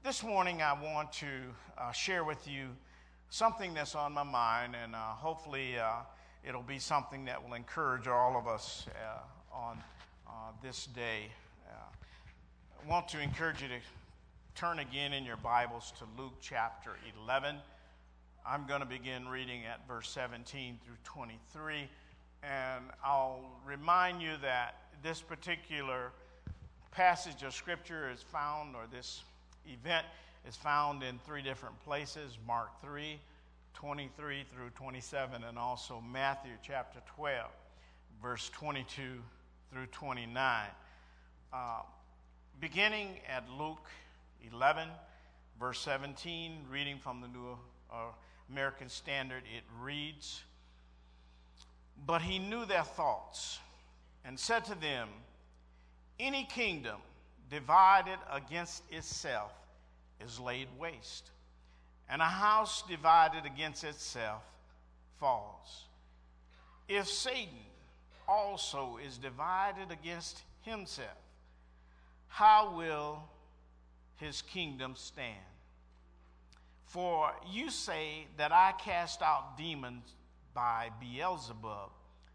This morning I want to share with you something that's on my mind, and hopefully it'll be something that will encourage all of us on this day. I want to encourage you to turn again in your Bibles to Luke chapter 11. I'm going to begin reading at verse 17 through 23, and I'll remind you that this particular passage of Scripture is found, or this event is found in three different places: Mark 3, 23 through 27, and also Matthew chapter 12, verse 22 through 29. Beginning at Luke 11, verse 17, reading from the New American Standard, it reads, "But he knew their thoughts and said to them, 'Any kingdom divided against itself is laid waste, and a house divided against itself falls. If Satan also is divided against himself, how will his kingdom stand? For you say that I cast out demons by Beelzebub,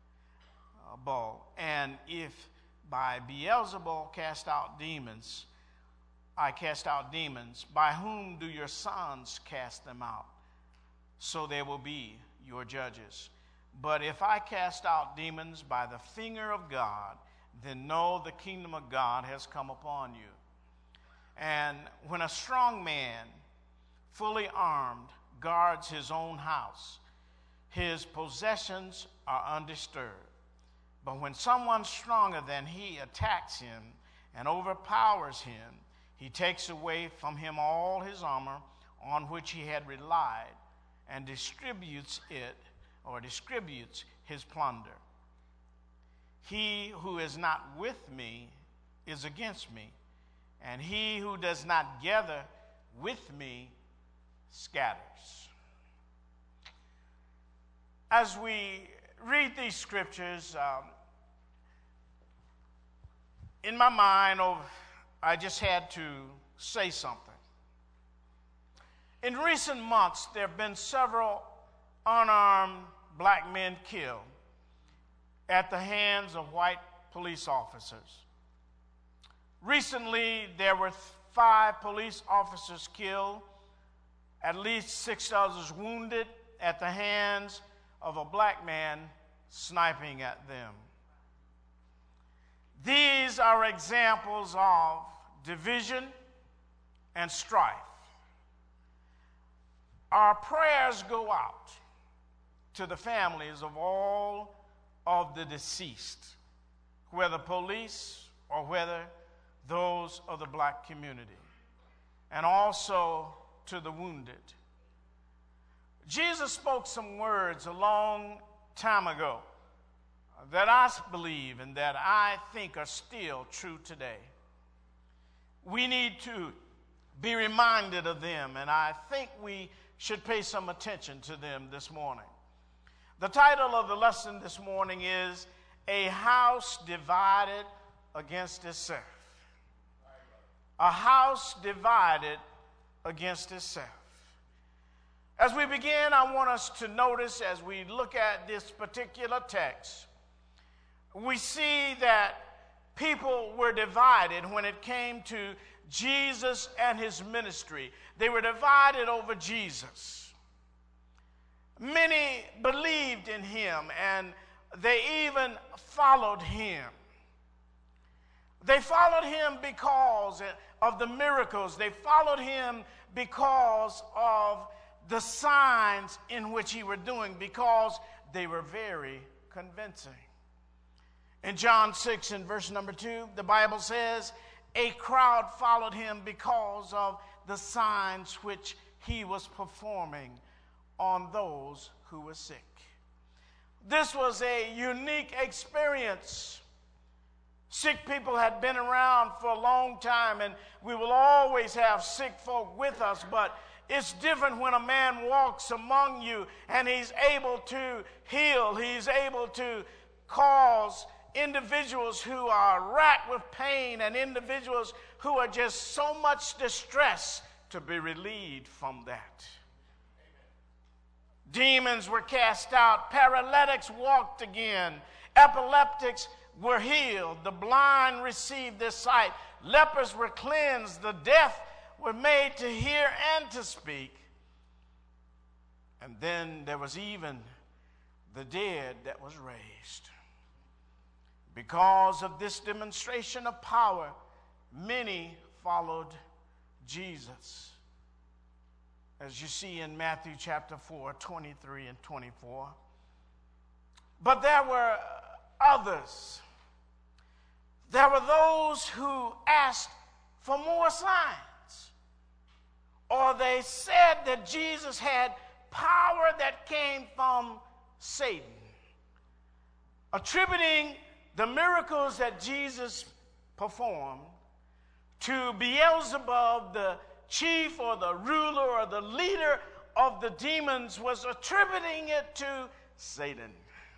and if by Beelzebub I cast out demons, by whom do your sons cast them out? So they will be your judges. But if I cast out demons by the finger of God, then know the kingdom of God has come upon you. And when a strong man, fully armed, guards his own house, his possessions are undisturbed. But when someone stronger than he attacks him and overpowers him, he takes away from him all his armor on which he had relied and distributes his plunder. He who is not with me is against me, and he who does not gather with me scatters." As we read these scriptures, in my mind, I just had to say something. In recent months, there have been several unarmed black men killed at the hands of white police officers. Recently, there were 5 police officers killed, at least 6 others wounded at the hands of a black man sniping at them. These are examples of division and strife. Our prayers go out to the families of all of the deceased, whether police or whether those of the black community, and also to the wounded. Jesus spoke some words a long time ago that I believe and that I think are still true today. We need to be reminded of them, and I think we should pay some attention to them this morning. The title of the lesson this morning is "A House Divided Against Itself." A house divided against itself. As we begin, I want us to notice, as we look at this particular text, we see that people were divided when it came to Jesus and his ministry. They were divided over Jesus. Many believed in him, and they even followed him. They followed him because of the miracles. They followed him because of the signs in which he was doing, because they were very convincing. In John 6 and verse number 2, the Bible says, "A crowd followed him because of the signs which he was performing on those who were sick." This was a unique experience. Sick people had been around for a long time, and we will always have sick folk with us, but it's different when a man walks among you and he's able to heal. He's able to cause individuals who are racked with pain and individuals who are just so much distressed to be relieved from that. Demons were cast out. Paralytics walked again. Epileptics were healed. The blind received their sight. Lepers were cleansed. The deaf were made to hear and to speak. And then there was even the dead that was raised. Because of this demonstration of power, many followed Jesus. As you see in Matthew chapter 4, 23 and 24. But there were others. There were those who asked for more signs. Or they said that Jesus had power that came from Satan, attributing the miracles that Jesus performed to Beelzebub, the chief or the ruler or the leader of the demons, was attributing it to Satan.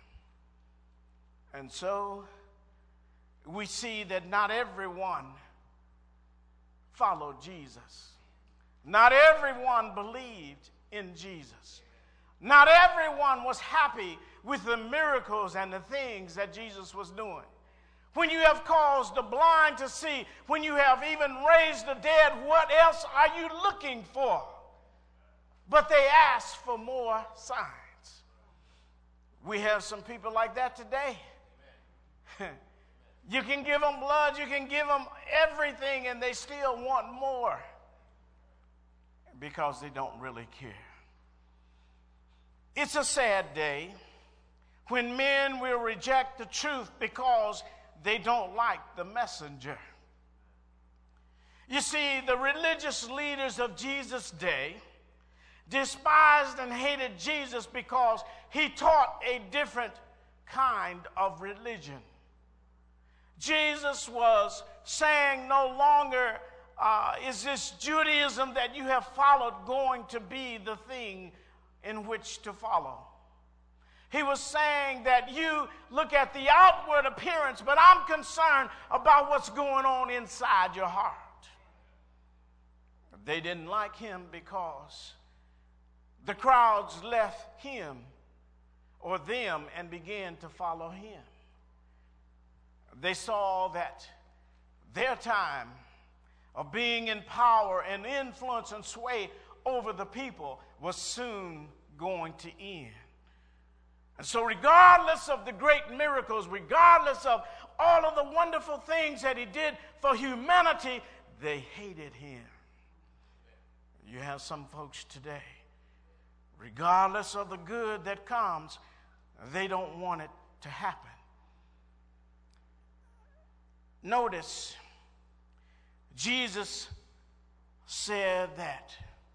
And so we see that not everyone followed Jesus. Not everyone believed in Jesus. Not everyone was happy with the miracles and the things that Jesus was doing. When you have caused the blind to see, when you have even raised the dead, what else are you looking for? But they asked for more signs. We have some people like that today. You can give them blood, you can give them everything, and they still want more because they don't really care. It's a sad day when men will reject the truth because they don't like the messenger. You see, the religious leaders of Jesus' day despised and hated Jesus because he taught a different kind of religion. Jesus was saying no longer is this Judaism that you have followed going to be the thing in which to follow. He was saying that you look at the outward appearance, but I'm concerned about what's going on inside your heart. They didn't like him because the crowds left him or them and began to follow him. They saw that their time of being in power and influence and sway over the people was soon going to end. And so regardless of the great miracles, regardless of all of the wonderful things that he did for humanity, they hated him. You have some folks today, regardless of the good that comes, they don't want it to happen. Notice, Jesus said that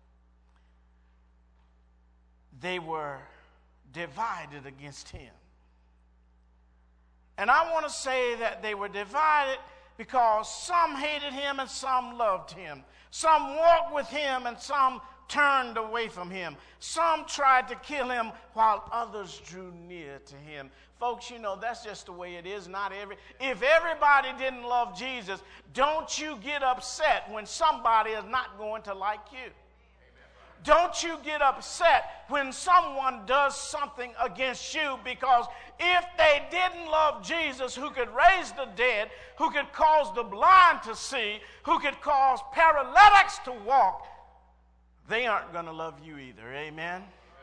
they were divided against him. And I want to say that they were divided because some hated him and some loved him. Some walked with him and some turned away from him. Some tried to kill him while others drew near to him. Folks, you know, that's just the way it is. If everybody didn't love Jesus, don't you get upset when somebody is not going to like you. Don't you get upset when someone does something against you, because if they didn't love Jesus, who could raise the dead, who could cause the blind to see, who could cause paralytics to walk, they aren't going to love you either. Amen?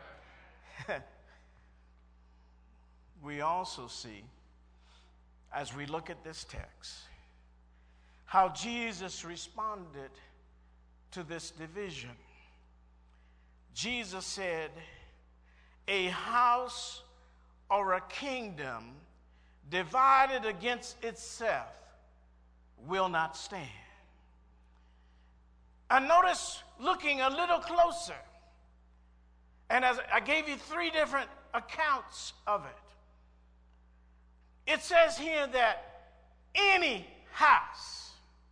We also see, as we look at this text, how Jesus responded to this division. Jesus said, a house or a kingdom divided against itself will not stand. And notice, looking a little closer, and as I gave you 3 different accounts of it, it says here that any house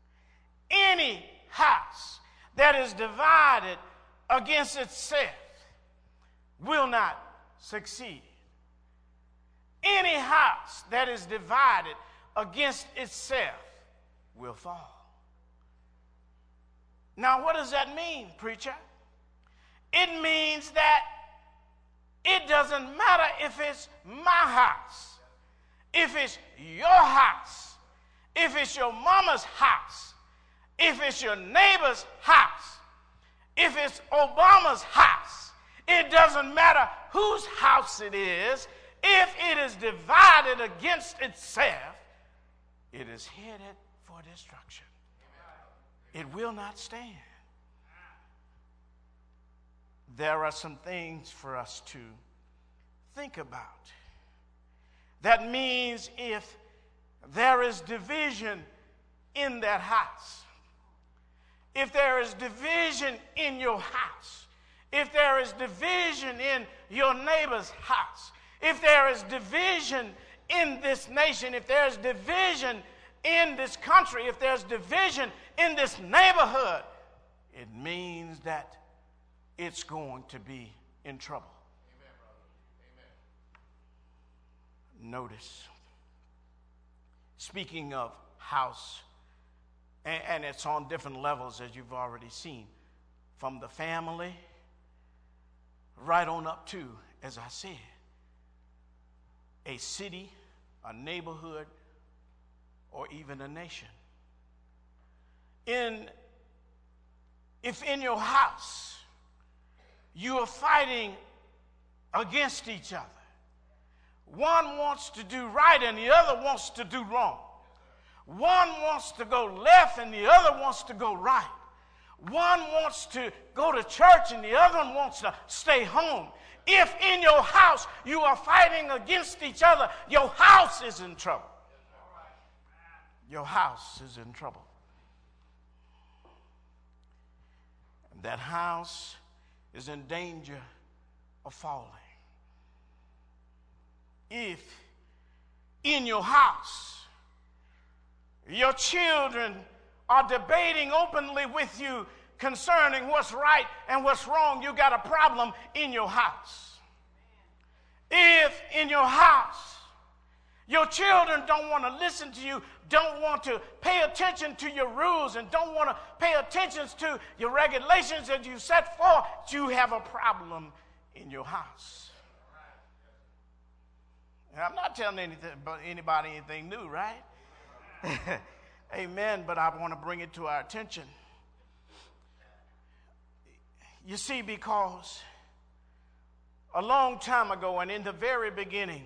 that is divided against itself will not succeed. Any house that is divided against itself will fall. Now, what does that mean, preacher? It means that it doesn't matter if it's my house, if it's your house, if it's your mama's house, if it's your neighbor's house, if it's Obama's house. It doesn't matter whose house it is. If it is divided against itself, it is headed for destruction. It will not stand. There are some things for us to think about. That means if there is division in that house, if there is division in your house, if there is division in your neighbor's house, if there is division in this nation, if there's division in this country, if there's division in this neighborhood, it means that it's going to be in trouble. Amen, brother. Amen. Notice, speaking of house, and it's on different levels as you've already seen, from the family right on up to, as I said, a city, a neighborhood, or even a nation. If in your house you are fighting against each other, one wants to do right and the other wants to do wrong. One wants to go left and the other wants to go right. One wants to go to church and the other one wants to stay home. If in your house you are fighting against each other, your house is in trouble. Your house is in trouble. And that house is in danger of falling. If in your house your children are debating openly with you concerning what's right and what's wrong, you got a problem in your house. If in your house your children don't want to listen to you, don't want to pay attention to your rules, and don't want to pay attention to your regulations that you set forth, you have a problem in your house. And I'm not telling anybody anything new, right? Amen, but I want to bring it to our attention. You see, because a long time ago and in the very beginning,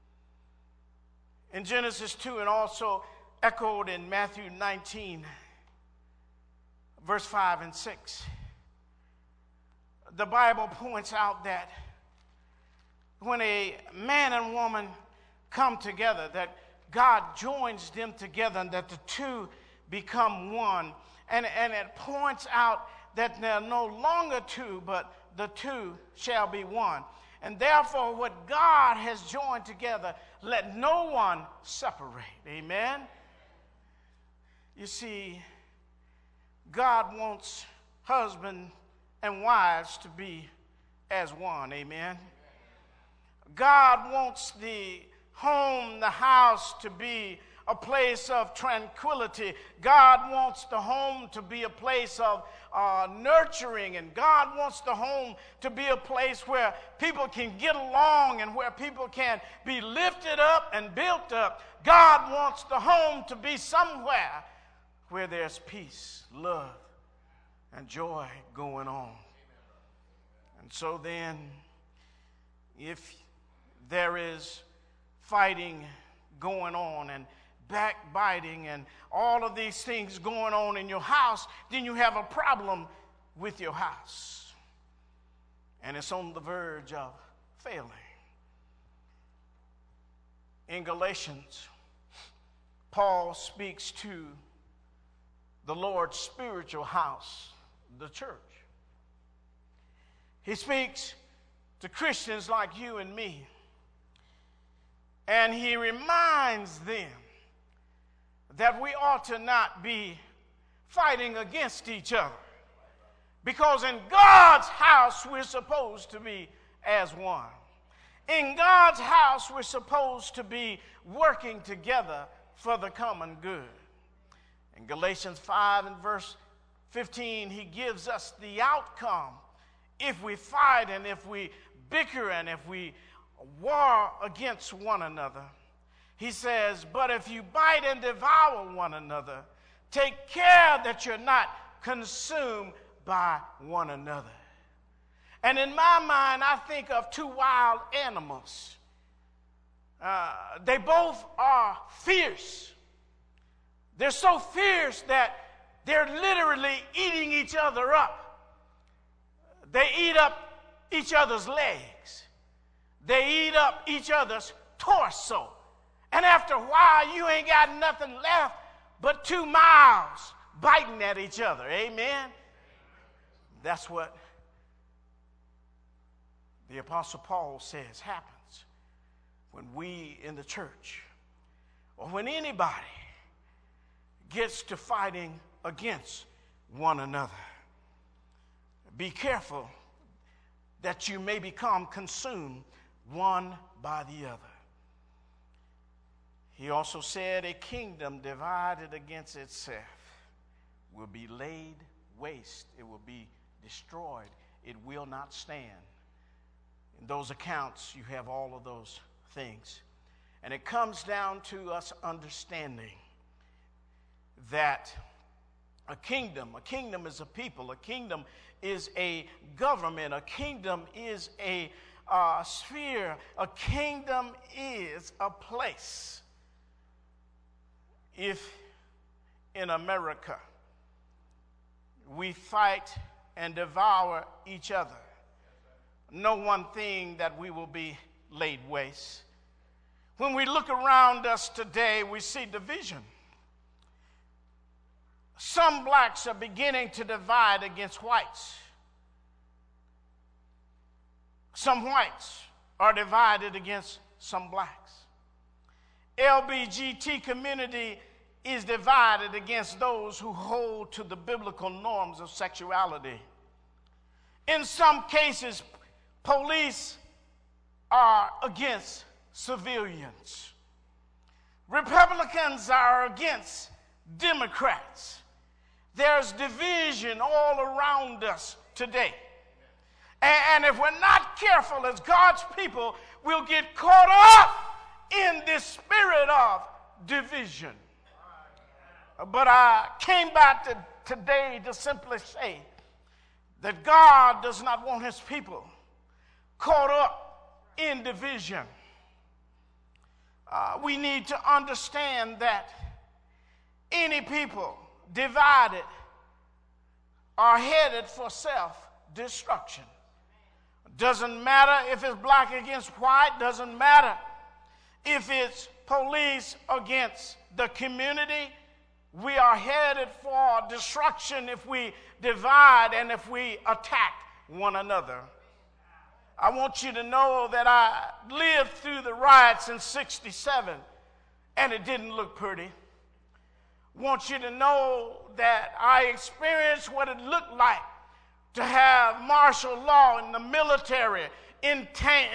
in Genesis 2 and also echoed in Matthew 19, verse 5 and 6, the Bible points out that when a man and woman come together, that God joins them together and that the two become one. And it points out that they're no longer two, but the two shall be one. And therefore, what God has joined together, let no one separate. Amen? You see, God wants husband and wives to be as one. Amen? God wants the home, the house, to be a place of tranquility. God wants the home to be a place of nurturing, and God wants the home to be a place where people can get along and where people can be lifted up and built up. God wants the home to be somewhere where there's peace, love, and joy going on. And so then, if there is fighting going on and backbiting and all of these things going on in your house, then you have a problem with your house. And it's on the verge of failing. In Galatians, Paul speaks to the Lord's spiritual house, the church. He speaks to Christians like you and me. And he reminds them that we ought to not be fighting against each other. Because in God's house, we're supposed to be as one. In God's house, we're supposed to be working together for the common good. In Galatians 5 and verse 15, he gives us the outcome if we fight and if we bicker and if we war against one another. He says, but if you bite and devour one another, take care that you're not consumed by one another. And in my mind, I think of two wild animals. They both are fierce. They're so fierce that they're literally eating each other up. They eat up each other's legs. They eat up each other's torso. And after a while, you ain't got nothing left but 2 mouths biting at each other. Amen? That's what the Apostle Paul says happens when we in the church, or when anybody gets to fighting against one another. Be careful that you may become consumed one by the other. He also said, a kingdom divided against itself will be laid waste. It will be destroyed. It will not stand. In those accounts, you have all of those things. And it comes down to us understanding that a kingdom is a people, a kingdom is a government, a kingdom is a sphere, a kingdom is a place. If in America we fight and devour each other, know one thing, that we will be laid waste. When we look around us today, we see division. Some blacks are beginning to divide against whites. Some whites are divided against some blacks. LBGT community is divided against those who hold to the biblical norms of sexuality. In some cases, police are against civilians. Republicans are against Democrats. There's division all around us today. And if we're not careful as God's people, we'll get caught up in this spirit of division. But I came back today to simply say that God does not want his people caught up in division. We need to understand that any people divided are headed for self-destruction. Doesn't matter if it's black against white, doesn't matter if it's police against the community. We are headed for destruction if we divide and if we attack one another. I want you to know that I lived through the riots in '67 and it didn't look pretty. I want you to know that I experienced what it looked like to have martial law in the military, in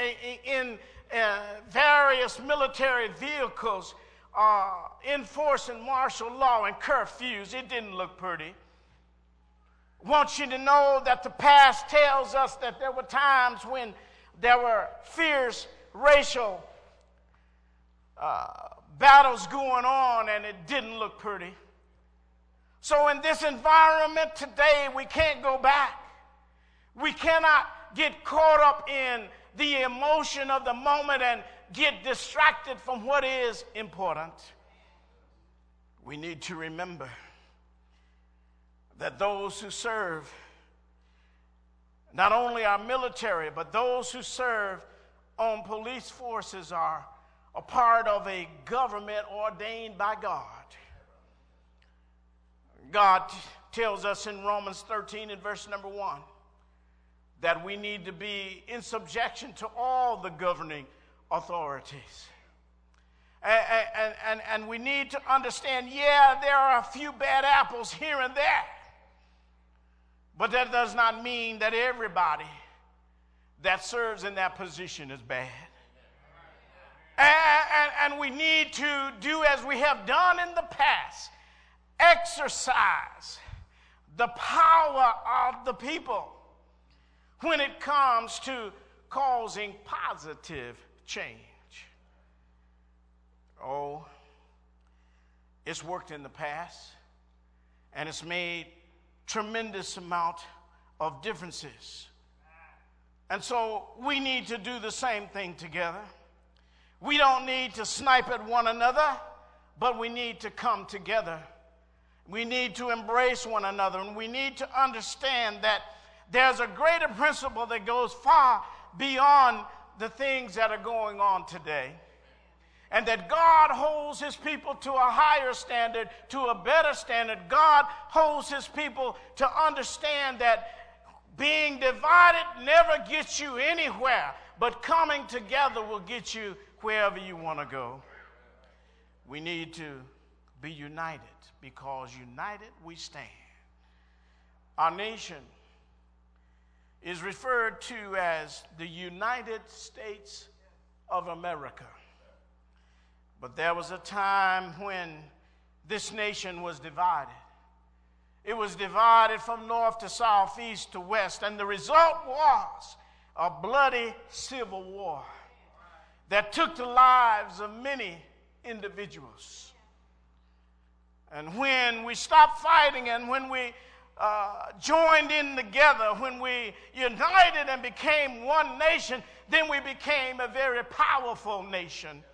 various military vehicles, enforcing martial law and curfews. It didn't look pretty. I want you to know that the past tells us that there were times when there were fierce racial battles going on and it didn't look pretty. So in this environment today, we can't go back. We cannot get caught up in the emotion of the moment and get distracted from what is important. We need to remember that those who serve not only our military, but those who serve on police forces are a part of a government ordained by God. God tells us in Romans 13 and verse number 1 that we need to be in subjection to all the governing authorities. And we need to understand, there are a few bad apples here and there. But that does not mean that everybody that serves in that position is bad. And we need to do as we have done in the past. Exercise the power of the people when it comes to causing positive change. Oh, it's worked in the past, and it's made tremendous amount of differences. And so we need to do the same thing together. We don't need to snipe at one another, but we need to come together. We need to embrace one another, and we need to understand that there's a greater principle that goes far beyond the things that are going on today. And that God holds his people to a higher standard, to a better standard. God holds his people to understand that being divided never gets you anywhere, but coming together will get you wherever you want to go. We need to be united, because united we stand. Our nation is referred to as the United States of America. But there was a time when this nation was divided. It was divided from north to south, east to west, and the result was a bloody civil war that took the lives of many individuals. And when we stopped fighting, and when we joined in together, when we united and became one nation, then we became a very powerful nation.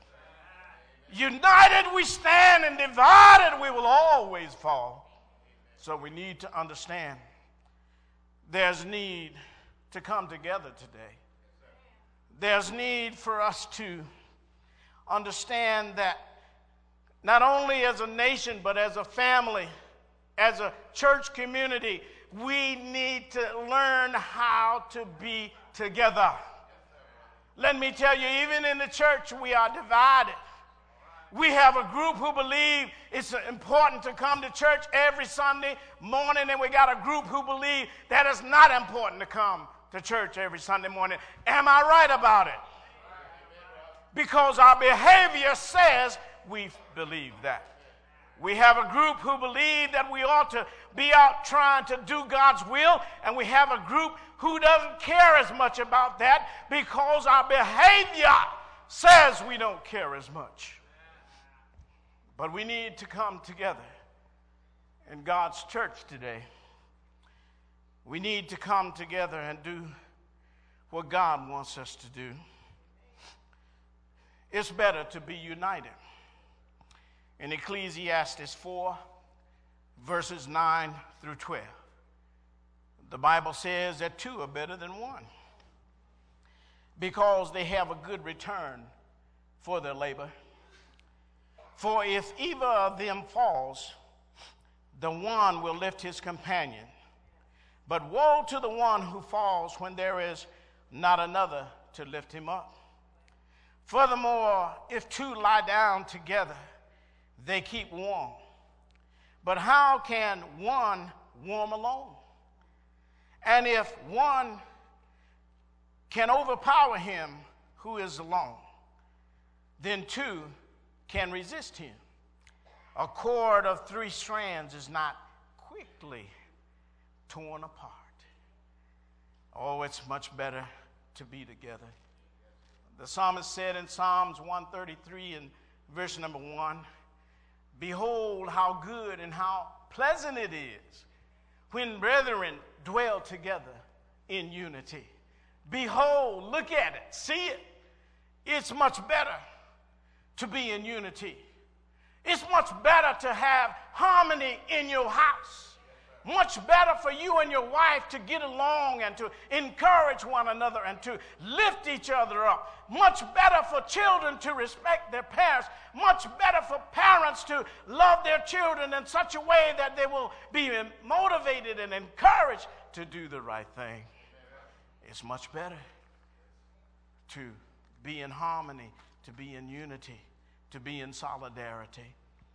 United we stand, and divided we will always fall. So we need to understand there's need to come together today. There's need for us to understand that not only as a nation, but as a family, as a church community, we need to learn how to be together. Let me tell you, even in the church, we are divided. We have a group who believe it's important to come to church every Sunday morning, and we got a group who believe that it's not important to come to church every Sunday morning. Am I right about it? Because our behavior says we believe that. We have a group who believe that we ought to be out trying to do God's will, and we have a group who doesn't care as much about that because our behavior says we don't care as much. But we need to come together in God's church today. We need to come together and do what God wants us to do. It's better to be united. In Ecclesiastes 4, verses 9 through 12, the Bible says that two are better than one, because they have a good return for their labor. For if either of them falls, the one will lift his companion. But woe to the one who falls when there is not another to lift him up. Furthermore, if two lie down together, they keep warm. But how can one warm alone? And if one can overpower him who is alone, then two can resist him. A cord of 3 strands is not quickly torn apart. Oh, it's much better to be together. The psalmist said in Psalms 133 and verse number 1, behold how good and how pleasant it is when brethren dwell together in unity. Behold, look at it, see it. It's much better to be in unity. It's much better to have harmony in your house. Much better for you and your wife to get along and to encourage one another and to lift each other up. Much better for children to respect their parents. Much better for parents to love their children in such a way that they will be motivated and encouraged to do the right thing. It's much better to be in harmony, to be in unity, to be in solidarity.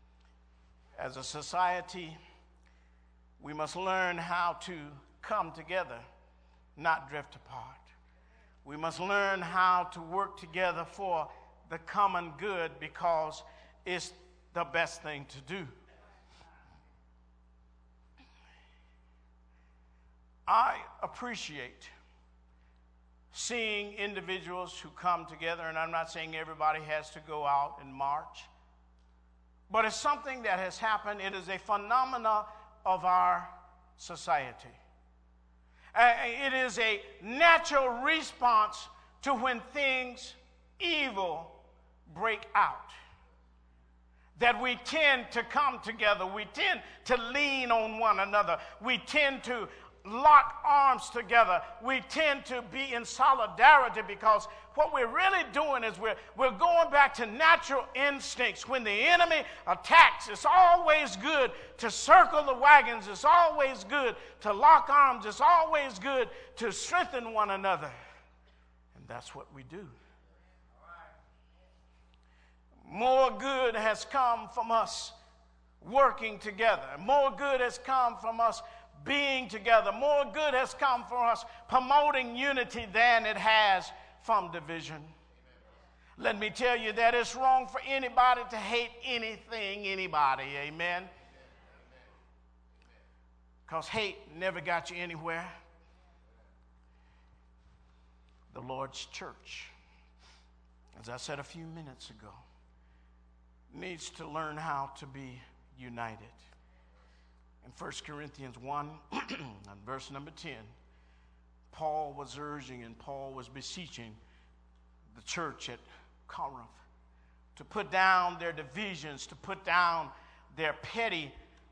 As a society, we must learn how to come together, not drift apart. We must learn how to work together for the common good, because it's the best thing to do. I appreciate seeing individuals who come together, and I'm not saying everybody has to go out and march, but it's something that has happened. It is a phenomena of our society. It is a natural response to when things evil break out. That we tend to come together. We tend to lean on one another. We tend to lock arms together. We tend to be in solidarity, because what we're really doing is we're going back to natural instincts. When the enemy attacks, it's always good to circle the wagons. It's always good to lock arms. It's always good to strengthen one another. And that's what we do. More good has come from us working together. More good has come from us being together. More good has come from us promoting unity than it has from division. Let me tell you that it's wrong for anybody to hate anything, anybody. Amen? Because hate never got you anywhere. The Lord's church, as I said a few minutes ago, needs to learn how to be united. In 1 Corinthians 1, and verse number 10, Paul was urging and Paul was beseeching the church at Corinth to put down their divisions, to put down their petty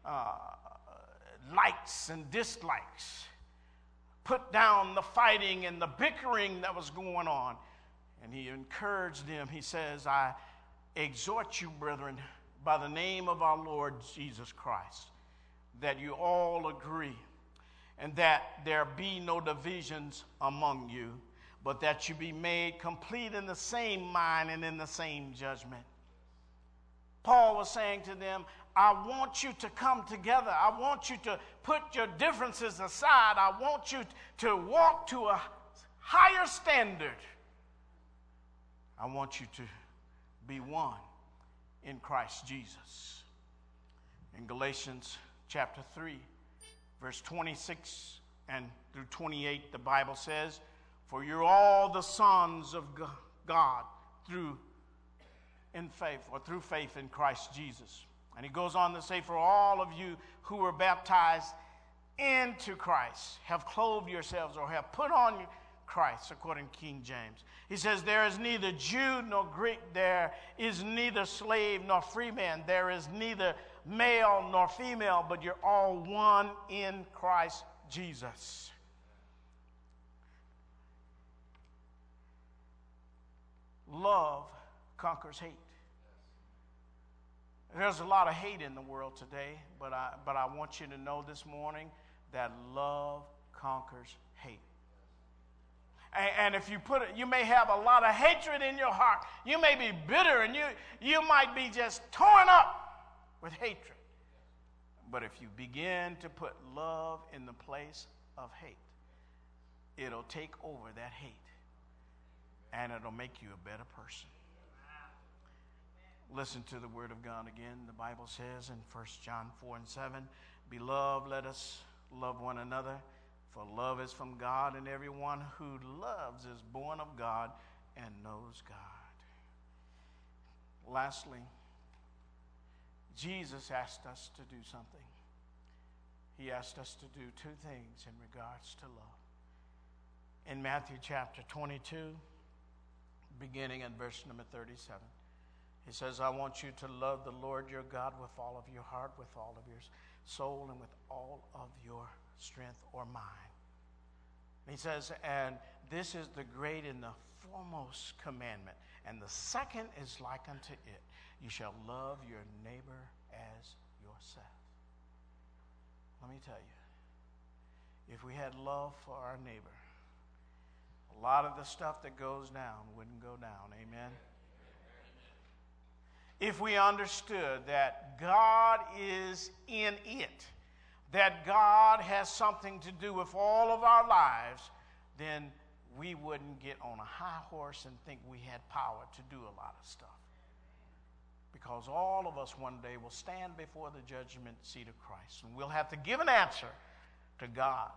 likes and dislikes, put down the fighting and the bickering that was going on. And he encouraged them. He says, I exhort you, brethren, by the name of our Lord Jesus Christ, that you all agree, and that there be no divisions among you, but that you be made complete in the same mind and in the same judgment. Paul was saying to them, I want you to come together. I want you to put your differences aside. I want you to walk to a higher standard. I want you to be one in Christ Jesus. In Galatians chapter 3, verse 26 and through 28, the Bible says, for you're all the sons of God through faith in Christ Jesus. And he goes on to say, for all of you who were baptized into Christ have clothed yourselves or have put on Christ, according to King James. He says, there is neither Jew nor Greek, there is neither slave nor free man, there is neither male nor female, but you're all one in Christ Jesus. Love conquers hate. There's a lot of hate in the world today, but I want you to know this morning that love conquers hate. And if you put it, you may have a lot of hatred in your heart. You may be bitter, and you might be just torn up with hatred. But if you begin to put love in the place of hate, it'll take over that hate, and it'll make you a better person. Listen to the word of God again. The Bible says in 1 John 4 and 7, beloved, let us love one another, for love is from God, and everyone who loves is born of God and knows God. Lastly, Jesus asked us to do something. He asked us to do two things in regards to love. In Matthew chapter 22, beginning at verse number 37, he says, I want you to love the Lord your God with all of your heart, with all of your soul, and with all of your strength or mind. He says, and this is the great and the foremost commandment. And the second is like unto it. You shall love your neighbor as yourself. Let me tell you, if we had love for our neighbor, a lot of the stuff that goes down wouldn't go down. Amen? If we understood that God is in it, that God has something to do with all of our lives, then we wouldn't get on a high horse and think we had power to do a lot of stuff. Because all of us one day will stand before the judgment seat of Christ, and we'll have to give an answer to God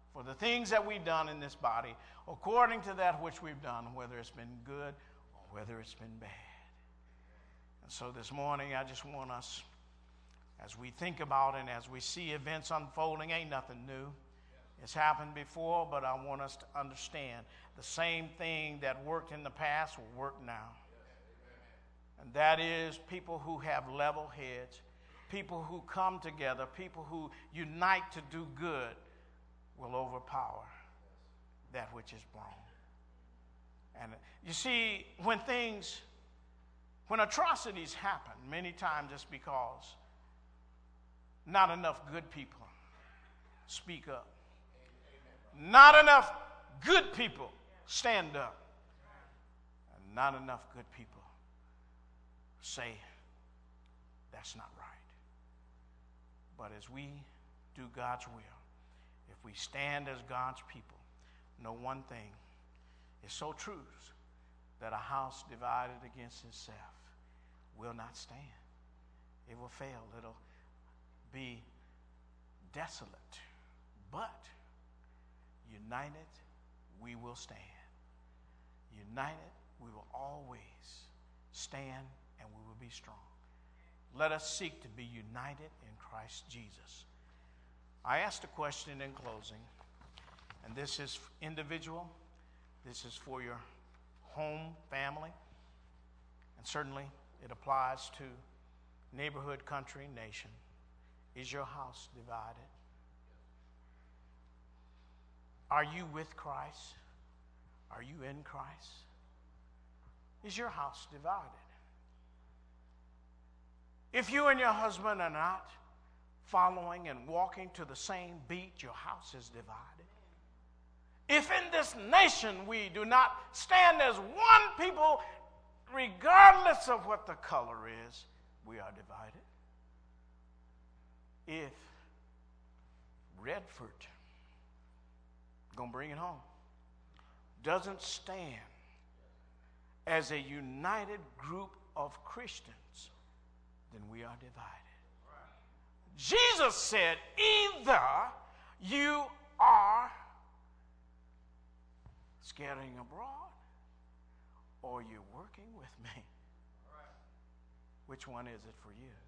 for the things that we've done in this body, according to that which we've done, whether it's been good or whether it's been bad. And so this morning, I just want us, as we think about and as we see events unfolding, ain't nothing new. It's happened before, but I want us to understand the same thing that worked in the past will work now. And that is people who have level heads, people who come together, people who unite to do good will overpower that which is wrong. And you see, when atrocities happen, many times it's because not enough good people speak up. Not enough good people stand up. And not enough good people say, that's not right. But as we do God's will, if we stand as God's people, know one thing is so true, that a house divided against itself will not stand. It will fail. It'll be desolate. But united, we will stand. United, we will always stand, and we will be strong. Let us seek to be united in Christ Jesus. I asked a question in closing, and this is individual. This is for your home, family, and certainly it applies to neighborhood, country, nation. Is your house divided? Are you with Christ? Are you in Christ? Is your house divided? If you and your husband are not following and walking to the same beat, your house is divided. If in this nation we do not stand as one people, regardless of what the color is, we are divided. If Redford, gonna bring it home, doesn't stand as a united group of Christians, then we are divided. Jesus said, either you are scattering abroad or you're working with me. Which one is it for you?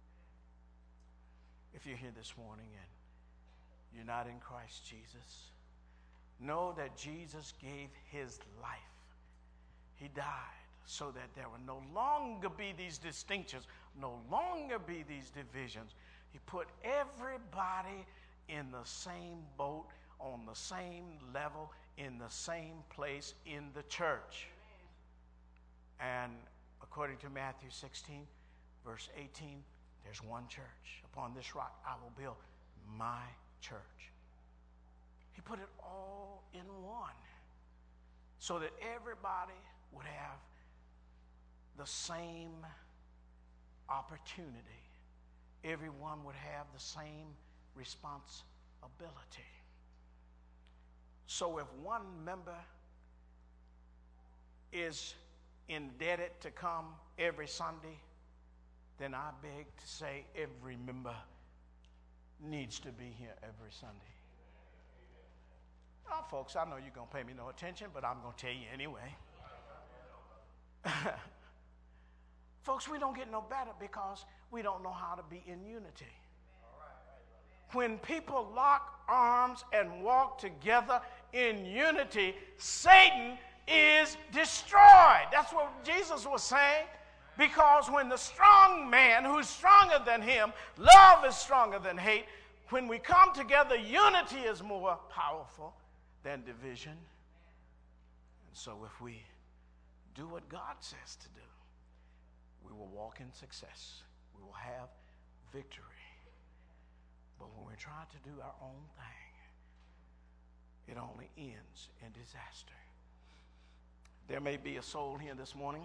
If you're here this morning and you're not in Christ Jesus, know that Jesus gave his life. He died so that there would no longer be these distinctions, no longer be these divisions. He put everybody in the same boat, on the same level, in the same place in the church. And according to Matthew 16, verse 18, there's one church. Upon this rock I will build my church. He put it all in one so that everybody would have the same opportunity. Everyone would have the same responsibility. So if one member is indebted to come every Sunday, then I beg to say every member needs to be here every Sunday. Now, folks, I know you're going to pay me no attention, but I'm going to tell you anyway. Folks, we don't get no better because we don't know how to be in unity. When people lock arms and walk together in unity, Satan is destroyed. That's what Jesus was saying. Because when the strong man, who's stronger than him, love is stronger than hate, when we come together, unity is more powerful than division. And so if we do what God says to do, we will walk in success. We will have victory. But when we're trying to do our own thing, it only ends in disaster. There may be a soul here this morning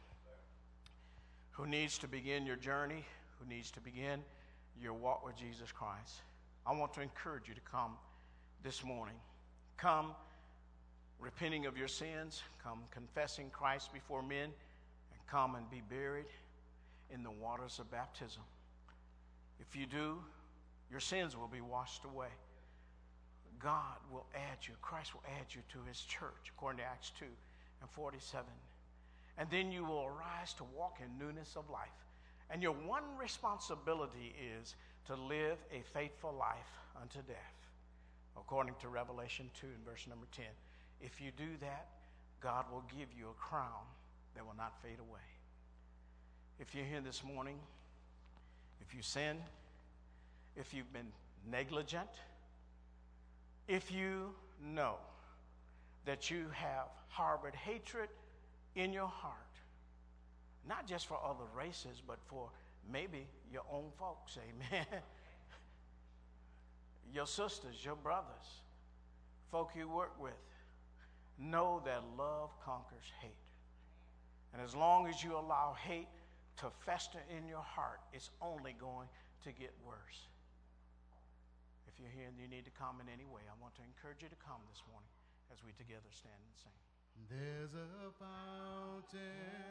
who needs to begin your journey, who needs to begin your walk with Jesus Christ. I want to encourage you to come this morning. Come repenting of your sins, come confessing Christ before men, and come and be buried in the waters of baptism. If you do, your sins will be washed away. God will add you, Christ will add you to his church, according to Acts 2:47. And then you will arise to walk in newness of life. And your one responsibility is to live a faithful life unto death, according to Revelation 2 and verse number 10. If you do that, God will give you a crown that will not fade away. If you're here this morning, if you sin, if you've been negligent, if you know that you have harbored hatred in your heart, not just for other races, but for maybe your own folks, amen, your sisters, your brothers, folk you work with, know that love conquers hate. And as long as you allow hate to fester in your heart, it's only going to get worse. If you're here and you need to come in any way, I want to encourage you to come this morning as we together stand and sing. There's a fountain